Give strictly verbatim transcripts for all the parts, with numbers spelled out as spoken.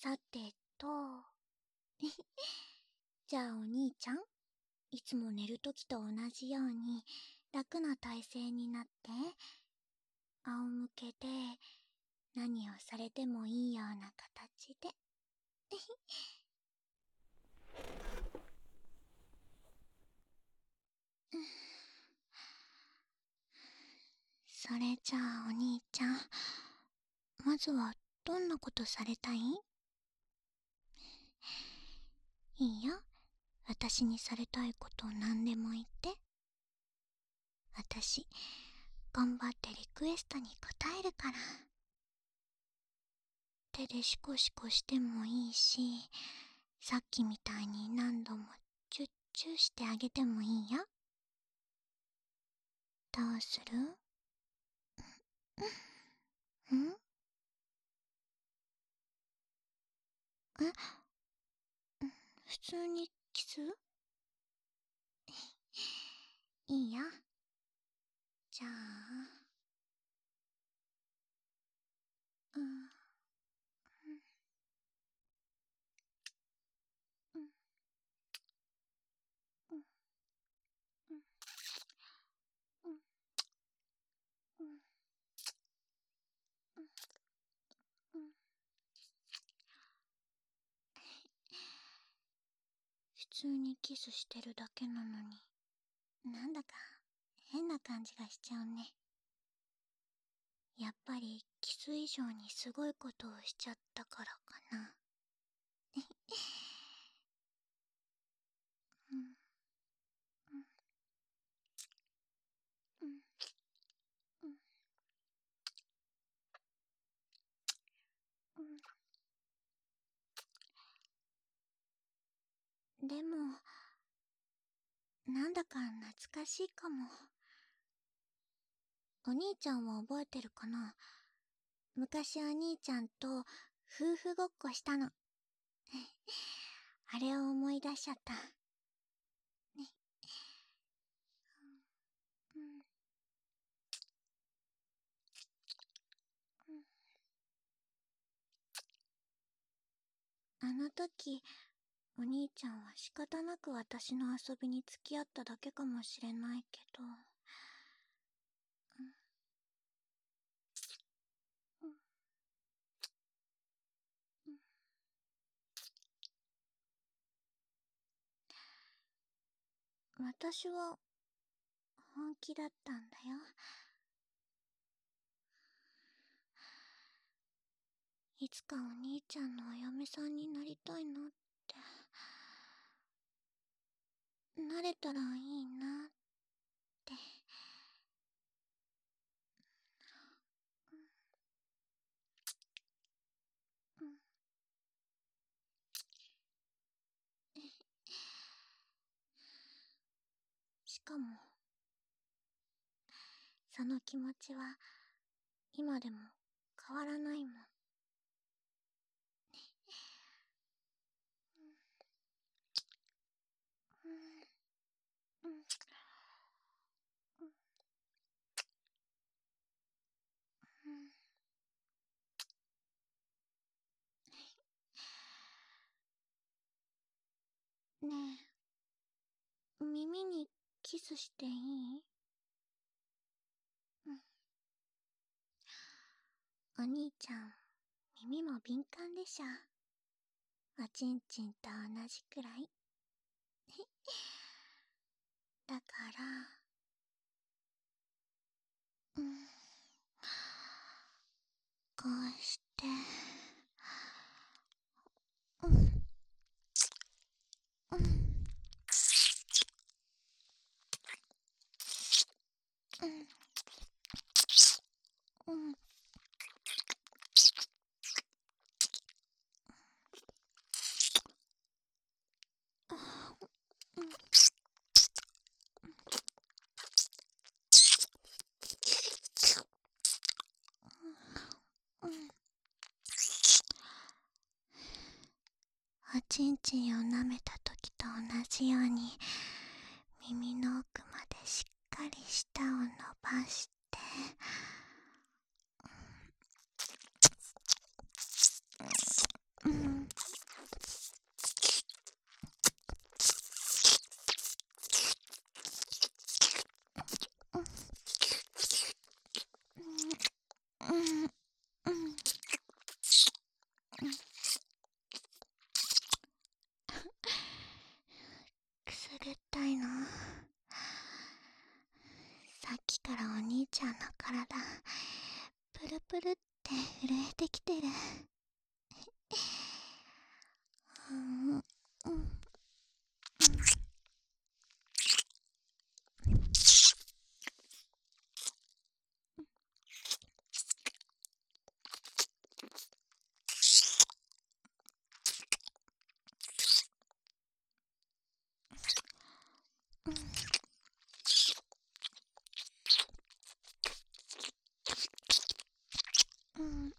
さてと、じゃあお兄ちゃん、いつも寝るときと同じように楽な体勢になって、仰向けで何をされてもいいような形で。それじゃあお兄ちゃん、まずはどんなことされたい？いいよ、私にされたいことを何でも言って。私、頑張ってリクエストに応えるから。手でシコシコしてもいいし、さっきみたいに何度もチュッチュしてあげてもいいよ。どうする？ん？え？普通にキス？いいよ。じゃあ、うん、うん、うん、うん、うん、うん、うん、うん。普通にキスしてるだけなのに、なんだか変な感じがしちゃうね。やっぱりキス以上にすごいことをしちゃったからかな。うん、うん、うん、うん、うん。でも、なんだか懐かしいかも。お兄ちゃんは覚えてるかな？昔お兄ちゃんと夫婦ごっこしたの。あれを思い出しちゃった。ね。うん、うん。あの時、お兄ちゃんは仕方なく私の遊びに付き合っただけかもしれないけど、うん、うん、私は本気だったんだよ。いつかお兄ちゃんのお嫁さんになりたいなって、なれたらいいなって。うん、うん。しかも、その気持ちは今でも変わらないもん。うん、うん、うん、うん。ねえ、耳にキスしていい？うん。お兄ちゃん、耳も敏感でしょ。おちんちんと同じくらい。だから、うん、こうして、うん、うん、うん、うん、うん、うん。おちんちんを舐めた時と同じように、耳の奥までしっかり舌を伸ばして、うん、 兄ちゃんの体プルプルって震えてきてる。うんうんうん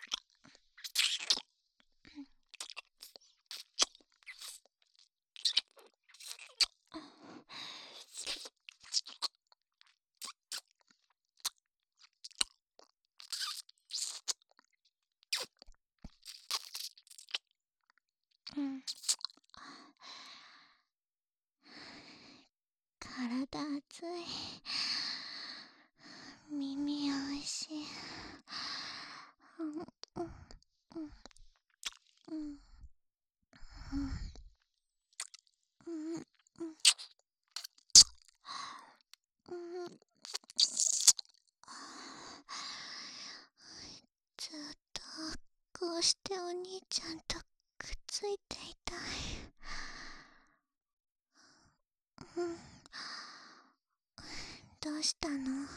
うん体熱い。耳おいしい。うんうんうんうんうんうんうん。ずっとこうしてお兄ちゃんとくっついていたい。うん。どうしたの？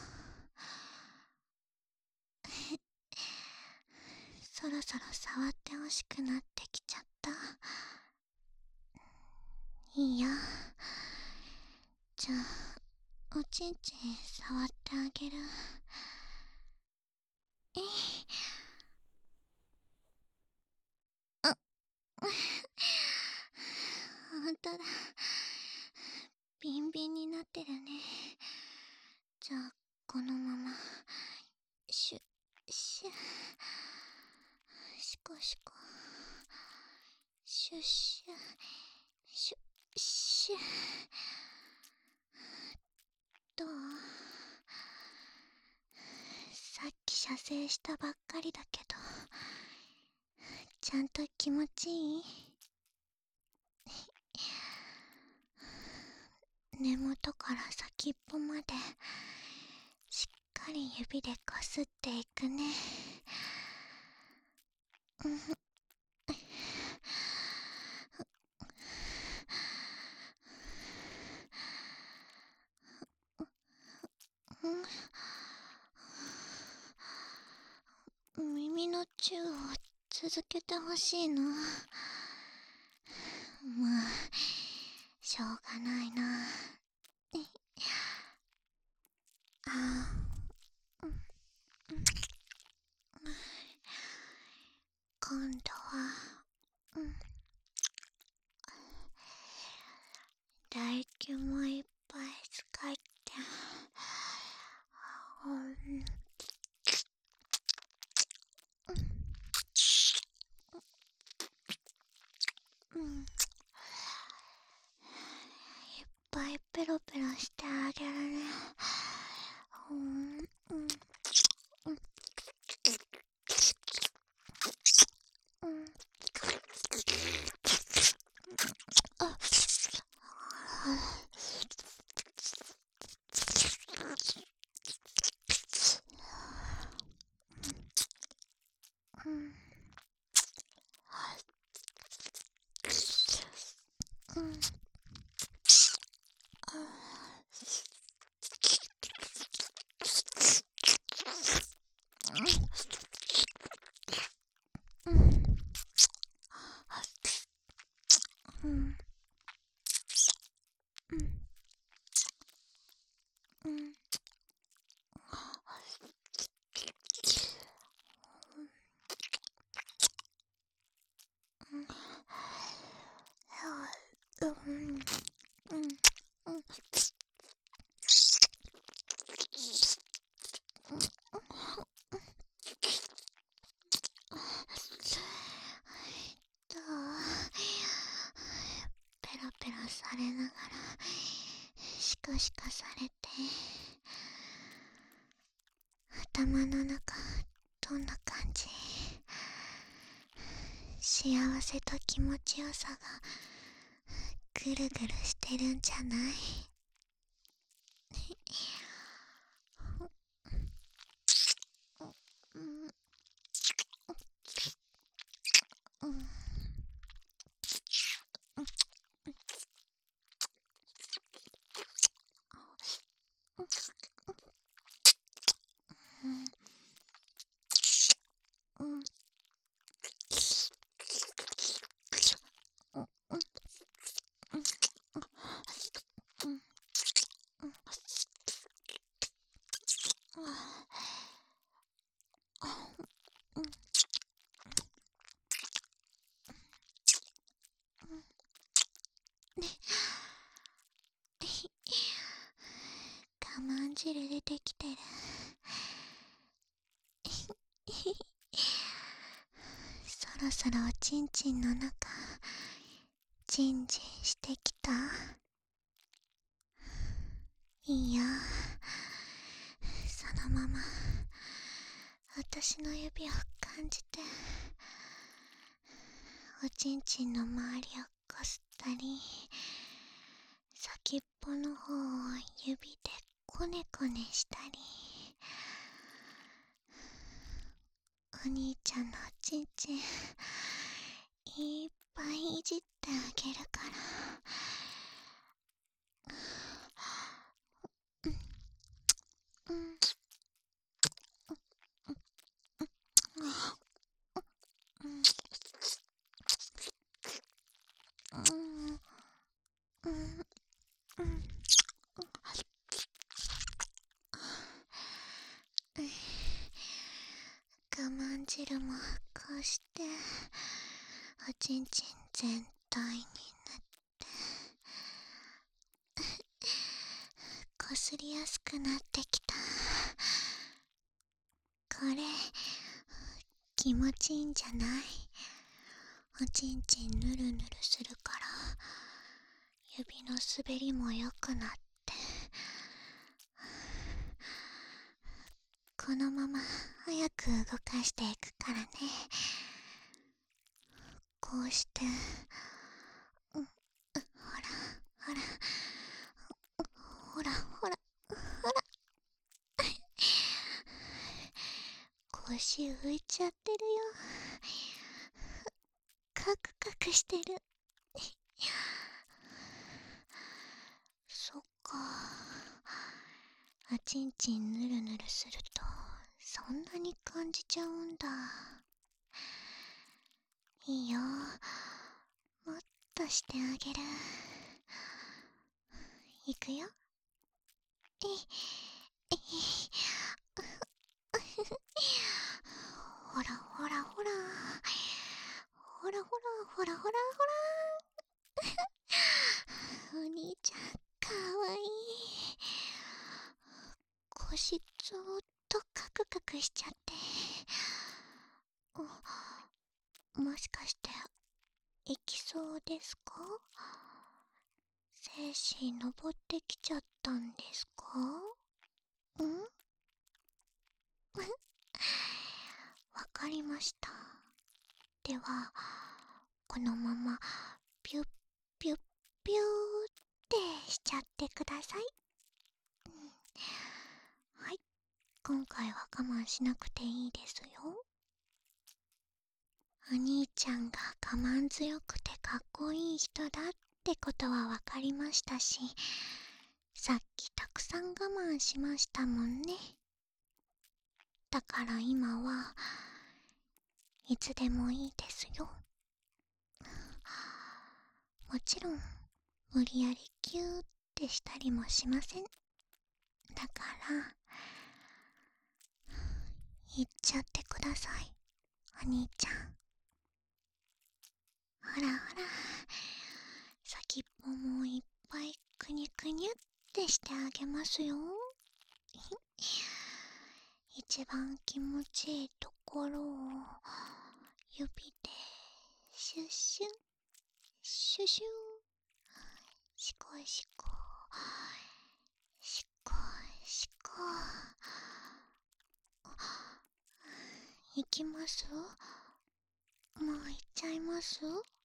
そろそろ触ってほしくなってきちゃった。いいよ。じゃあおちんちん触ってあげる。えい。あほんとだ。ビンビンになってるね。じゃあこのままシュッシュッシコシコシュッシュッシュッシュッ。どう？さっき射精したばっかりだけどちゃんと気持ちいい？根元から先っぽまでしっかり指でこすっていくね。うんうん、耳のチューを続けてほしいな。まあしょうがないな。あー、うん、今度は、うん、唾液もいっぱい使って、うん、うん、いっぱいペロペロしてあげるね。うん、うん、うん、うん、あ、うん、うん、うん、うん、うん、うん、うん、うん、うん、どう？ペロペロされながらシカシカされて、頭の中どんな感じ？幸せと気持ちよさがぐるぐるしてるんじゃない？ 我慢汁出てきてる。そろそろおちんちんの中ジンジンしてきた。いいよ、そのまま私の指を感じて、おちんちんの周りをこすったり、先っぽの方を指でコネコネしたり、お兄ちゃんのおちんちんいっぱいいじってあげるから。うんうんうんうんうん。我慢汁もこうしておちんちん全体に塗ってこすりやすくなってきた。これ気持ちいいんじゃない？おちんちんぬるぬるするから指の滑りも良くなって、このまま早く動かしていくからね。こうして、うん、ほらほらほらほらほら腰浮いちゃってるよ。カクカクしてる。そっか、おちんちんぬるぬるするとそんなに感じちゃうんだ。いいよ、もっとしてあげる。いくよ。えいえいほらほらほらほらほらほらほらほらお兄ちゃんかわいい。腰ずーっとカクカクしちゃって、もしかして行きそうですか？精子登ってきちゃったんですか？んわかりました。ではこのままピュッピュッピューってしちゃってください。うん、はい、今回は我慢しなくていいですよ。お兄ちゃんが我慢強くてかっこいい人だってことはわかりましたし、さっきたくさん我慢しましたもんね。だから今はいつでもいいですよ。もちろん無理やりキューってしたりもしません。だから言っちゃってください、お兄ちゃん。ほらほら、先っぽもいっぱいくにゅくにゅってしてあげますよ。一番気持ちいいところを指でシュッシュンシュシュン、しこしこしこしこ。いきます？もう行っちゃいます？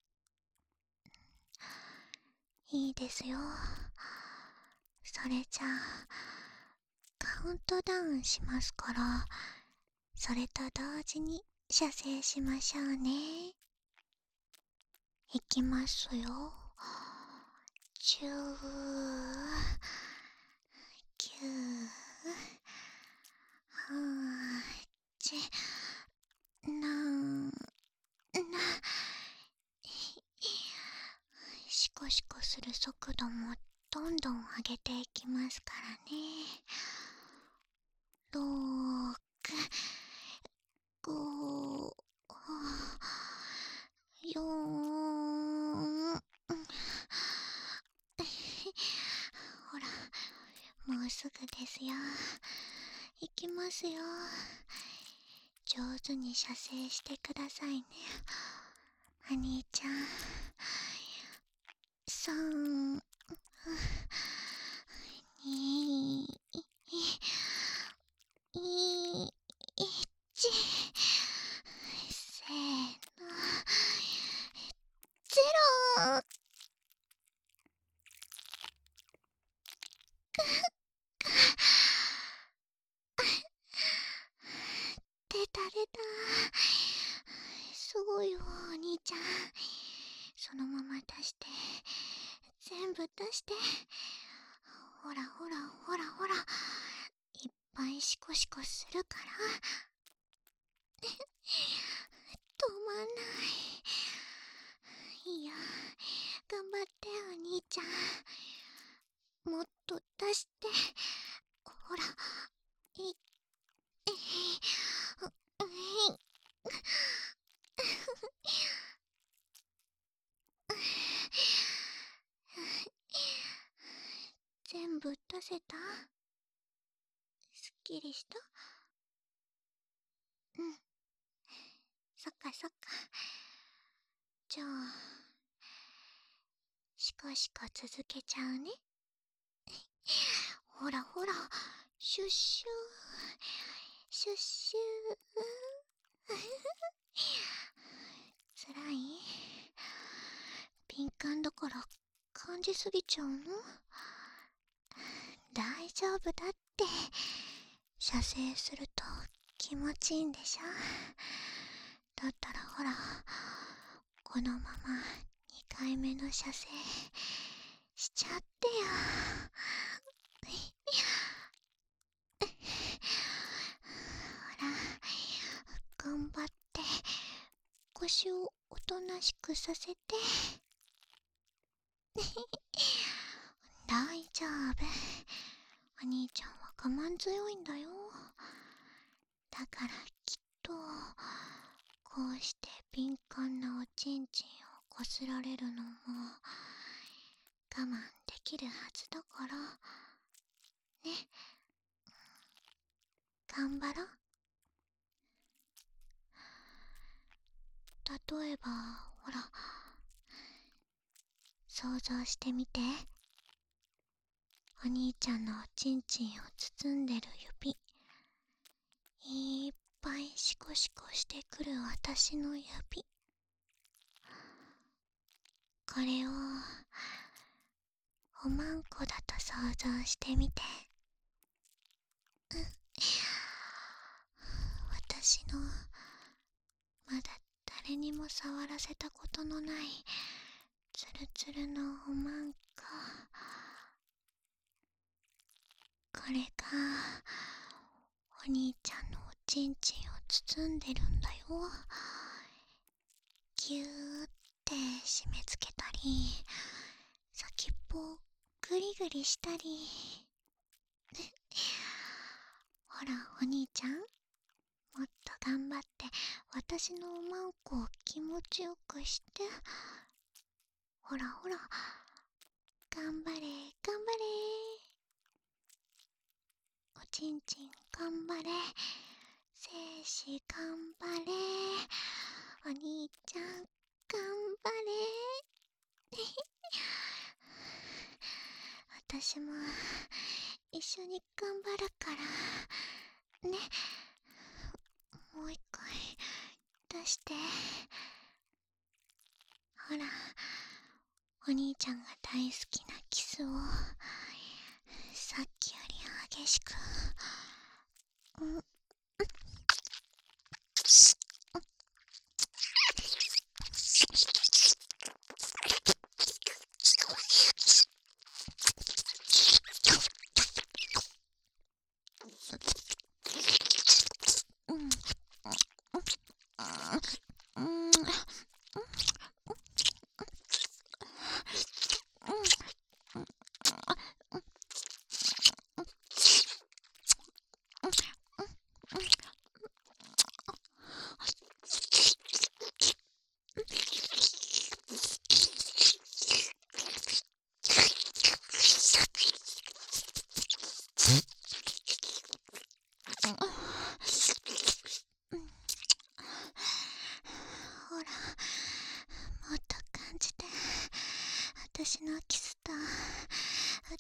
いいですよ。それじゃあカウントダウンしますから、それと同時に射精しましょうね。いきますよ。じゅう、きゅう、はち、な、な、シコシコする速度もどんどん上げていきますからね。ろく、ご、 きますよ。上手に射精してくださいね。お兄ちゃん。さん、に、い、いち、せーの、ゼロ。出た出た。すごいよ、お兄ちゃん。そのまま出して。全部出して。ほらほらほらほら。いっぱいシコシコするから。止まんない。いいや。頑張ってお兄ちゃん。もっと出して。ほら。い、えい、えい。全部出せた？すっきりした？うん。そっかそっか。じゃあ、シコシコ続けちゃうね。ほらほら、シュッシュー、シュッシュー。つらい？敏感だから感じすぎちゃうの？大丈夫だって。射精すると気持ちいいんでしょ？だったらほら、このままにかいめの射精しちゃってよ。ほら、頑張って腰をおとなしくさせて。大丈夫。お兄ちゃんは我慢強いんだよ。だからきっとこうして敏感なおちんちんをこすられるのも我慢できるはずだからね。頑張ろう。例えばほら、想像してみて。お兄ちゃんのおちんちんを包んでる指、いっぱいシコシコしてくる私の指。これをおまんこだと想像してみて。うん。私のまだ誰にも触らせたことのないツルツルのおまんこ。これがお兄ちゃんのおちんちんを包んでるんだよ。ぎゅーって締め付けたり、先っぽをグリグリしたり。ほらお兄ちゃん、もっと頑張って私のおまんこを気持ちよくして。ほらほら、頑張れ頑張れ。おちんちん頑張れ。精子頑張れ。お兄ちゃん頑張れ。私も一緒に頑張るからね。もう一回出して。ほら、お兄ちゃんが大好きなキスをさっきより激しく。うん。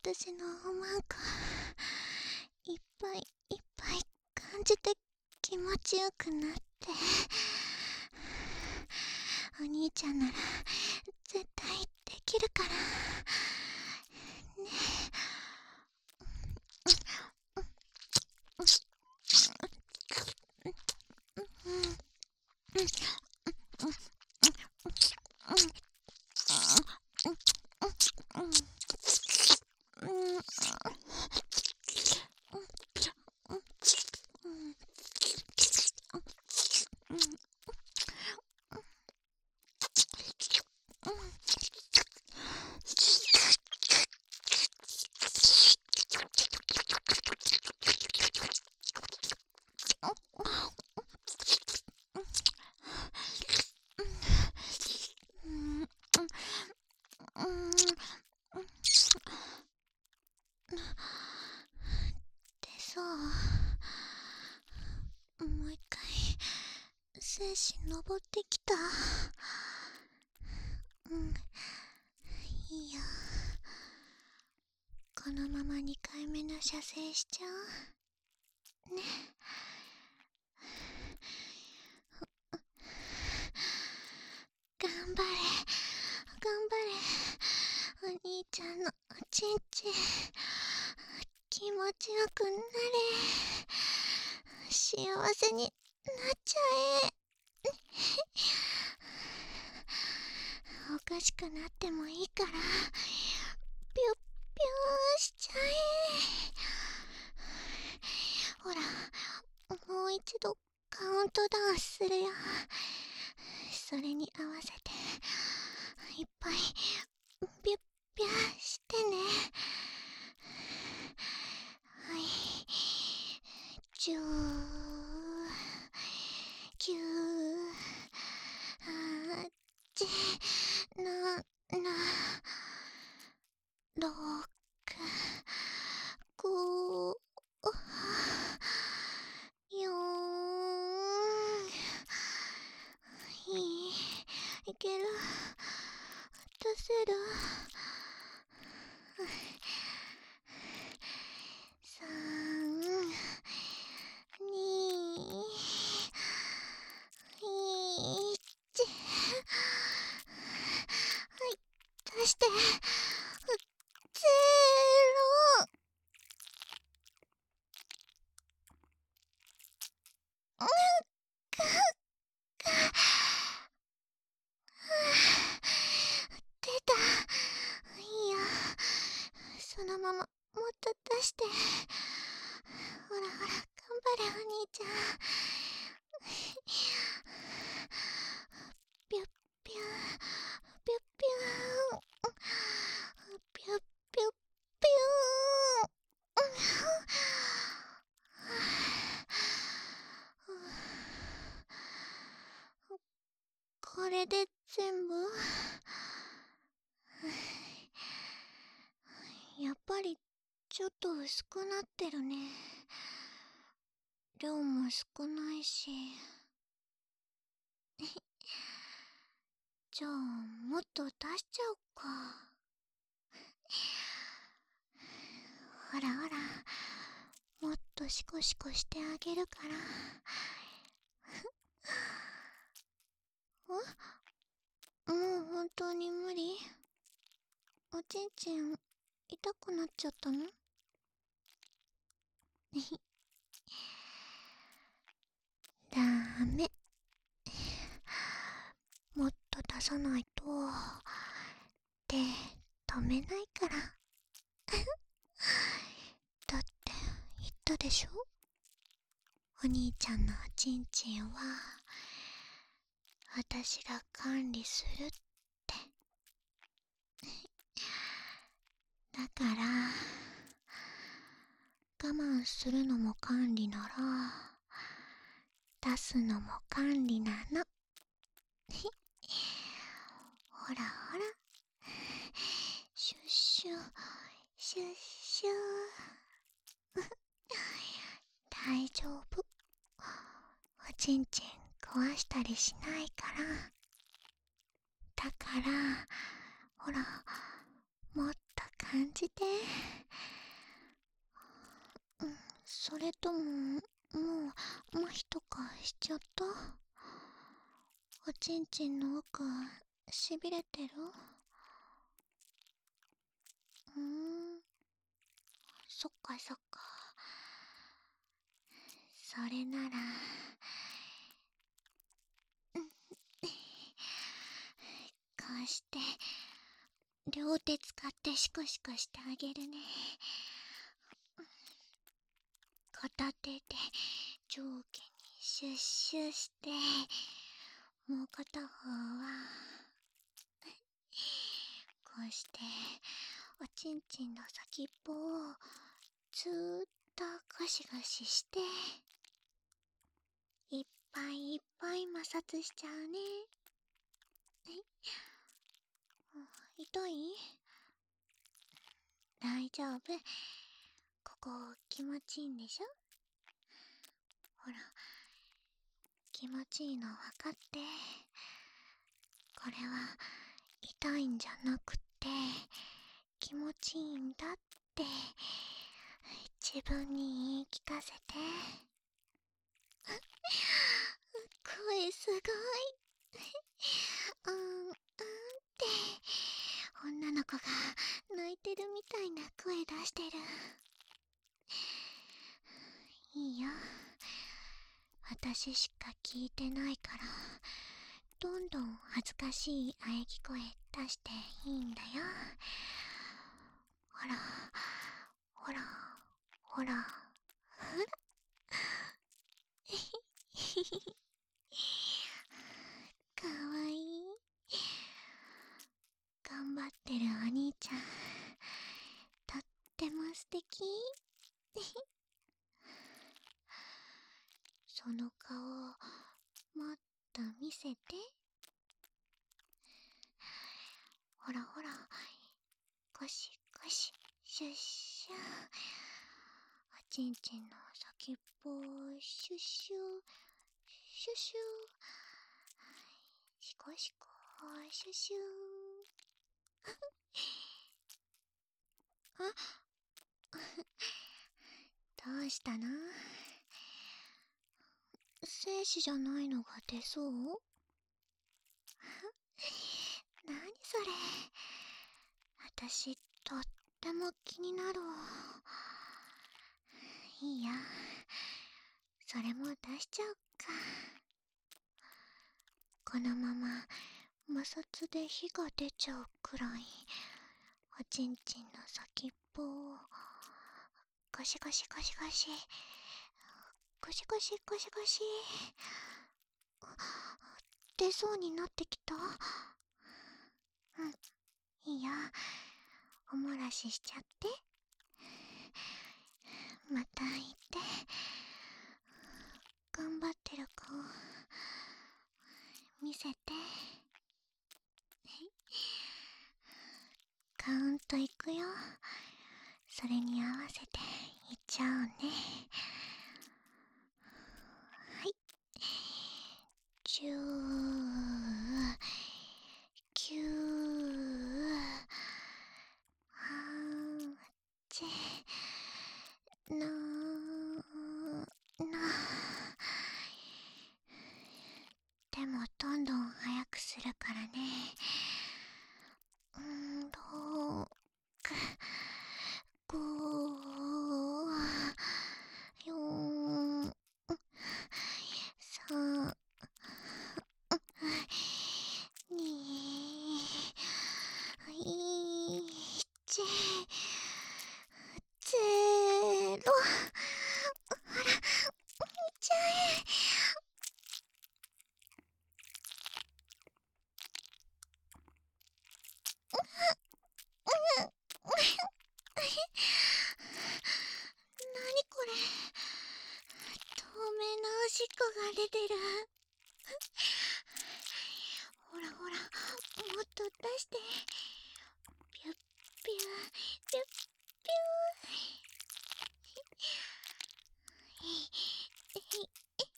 私のおまんこいっぱいいっぱい感じて気持ちよくなって、お兄ちゃんなら絶対できるからね。でさ、もう一回精子登ってきた。うん、いいよ。このままにかいめの射精しちゃうね。頑張れ頑張れ、お兄ちゃんのおちんちん気持ちよくなれ、幸せになっちゃえ。おかしくなってもいいからピュッピューしちゃえ。ほら、もう一度カウントダウンするよ。それに合わせていっぱいピュッピューしてね。はい、じゅうきゅうはちななろくごよん、いいける、出せる。さんにいち、はい、出してゼロ。うんかか出た。いいよ、そのままもっと出して。ほらほら、頑張れお兄ちゃん。ピュッピューピュッピューピュッピュッピュー。これで全部？やっぱりちょっと薄くなってるね。量も少ないし。じゃあもっと出しちゃおっか。ほらほら、もっとシコシコしてあげるから。ん？もう本当に無理？おちんちん痛くなっちゃったの？ダメ。もっと出さないと手止めないから。だって言ったでしょ、お兄ちゃんのおちんちんは私が管理するって。だから我慢するのも管理なら出すのも管理なの。ほらほら、シュッシュシュッシュ大丈夫、おちんちん壊したりしないから。だからほら、もっと感じて。うん、それとも、もう、麻痺とかしちゃった？おちんちんの奥、しびれてる？うーん、そっかそっか。それなら、こうして、両手使ってシコシコしてあげるね。片手で上下にシュッシュして、もう片方は、こうして、おちんちんの先っぽを、ずーっとゴシゴシして、いっぱいいっぱい摩擦しちゃうね。痛い？大丈夫。ここ気持ちいいんでしょ？ほら、気持ちいいの分かって。これは痛いんじゃなくて気持ちいいんだって自分に言い聞かせて。声すごい。うんうんって女の子が泣いてるみたいな声出してる。いいよ、私しか聞いてないからどんどん恥ずかしい喘ぎ声出していいんだよ。ほらほらほらほらかわいい。頑張ってるお兄ちゃん、とっても素敵。その顔もっと見せて。ほらほら、ゴシゴシシュッシュ。おちんちんの先っぽをシュッシュシュッシュ、シコシコシュッシュ。あどうしたの？精子じゃないのが出そう？なにそれ。私とっても気になるわ。いいや、それも出しちゃおっか。このまま摩擦で火が出ちゃうくらいおちんちんの先っぽをゴシゴシゴシゴシゴシゴシゴシゴシ。出そうになってきた。うん、いいよ、おもらししちゃって。またいて。頑張ってる顔見せて。カウントいくよ。それに合わせていっちゃおうね。はい、じゅうきゅうはちなな。でもどんどん早くするからね。うんろくごよんさんにいちゼロ。ほら、いっちゃえ。なにこれ、透明なおしっこが出てる。ほらほら、もっと出して。ピュッピュッピュッピュッ。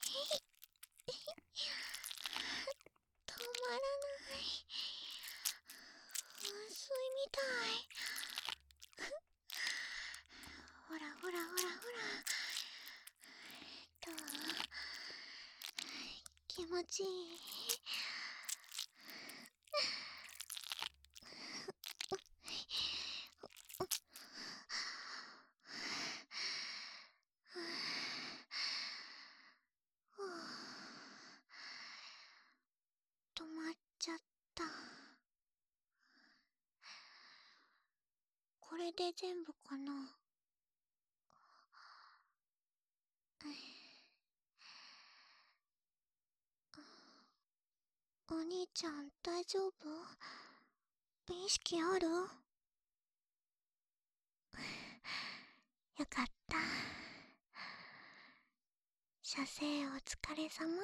止まらない。噴水みたい。 気持ちいい。止まっちゃった。これで全部かな。お兄ちゃん大丈夫？意識ある？よかった。射精お疲れ様。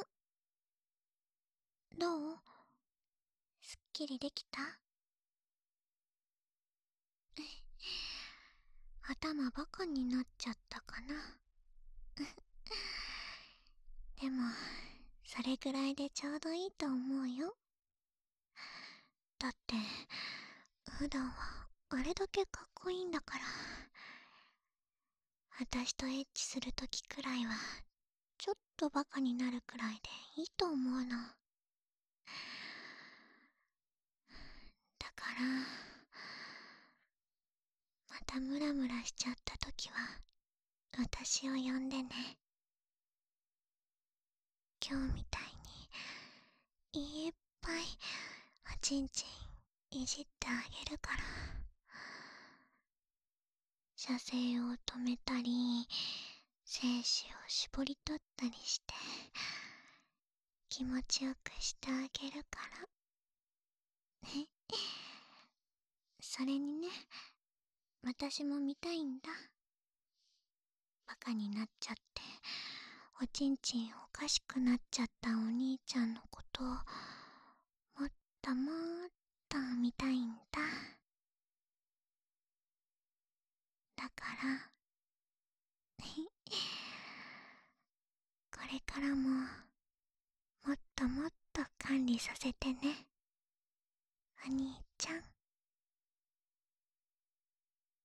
どう？すっきりできた？頭バカになっちゃったかな。でもそれぐらいでちょうどいいと思うよ。だって普段はあれだけかっこいいんだから。私とエッチするときくらいはちょっとバカになるくらいでいいと思うの。だからまたムラムラしちゃったときは私を呼んでね。今日みたいにいっぱいおちんちんいじってあげるから。射精を止めたり精子を絞り取ったりして気持ちよくしてあげるからね。それにね、私も見たいんだ。バカになっちゃっておちんちんおかしくなっちゃったお兄ちゃんのことをもっともっと見たいんだ。だからこれからももっともっと管理させてね、お兄